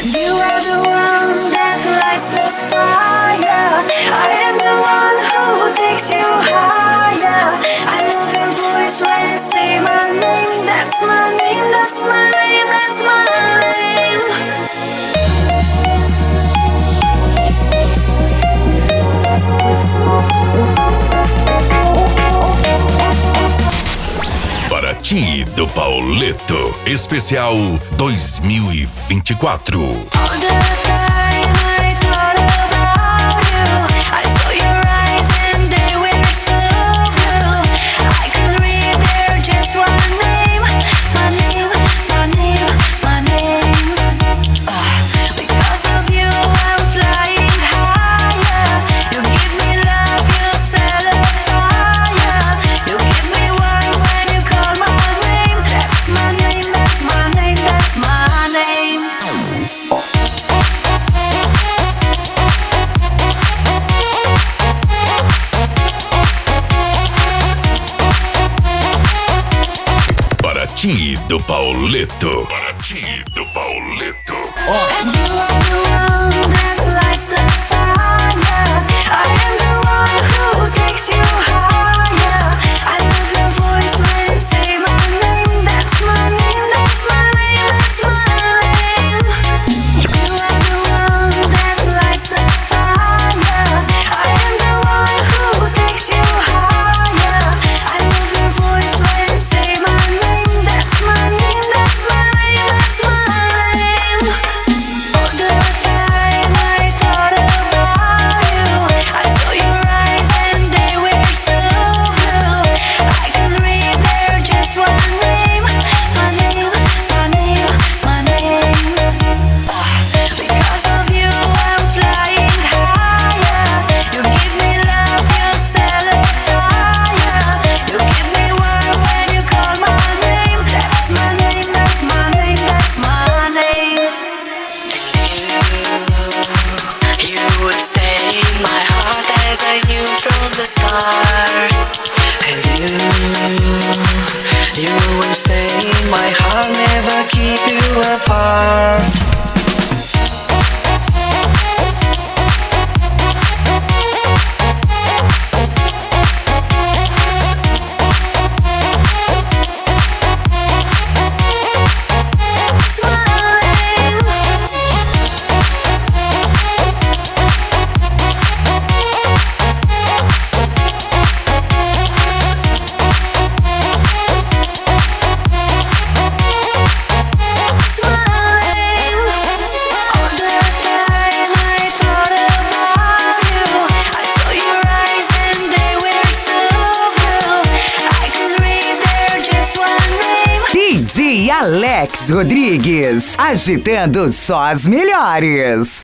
You are the one that lights the fire. I am the one who takes you higher. I love your voice when you say my name. That's my name, that's my name, that's my name. Paraty do Pauleto, especial 2024. All the time I thought about you. I saw your eyes and they were so blue. I could read there just one name. My name, my name, my name. Because of you I'm flying higher. You give me love, you set a fire. You give me one when you call my name. That's my name, that's my name, that's my name. Paraty do Pauleto. Paraty do Pauleto. And you are the one that lights the fire. I am the one who takes you higher. I love your voice when you say my name. That's my name, that's my name, that's my name. You are the one that lights the fire. I am the one who takes you higher. I love your voice when you say my name. That's my name, that's my name, that's my name. All the time I thought about you. I saw your eyes and they were so blue. I could read there just one name. My name, my name, my name. Because of you I'm flying higher. You give me love, you set a fire. You give me one when you call my name. That's my name, that's my name, that's my name. You would stay in my heart as I knew from the start. And you will stay in my heart, never keep you apart. That's my name. That's my name. All the time I thought about you. I saw your eyes and they were so blue. I could read there just one name. DJ Alex Rodrigues, agitando só as melhores.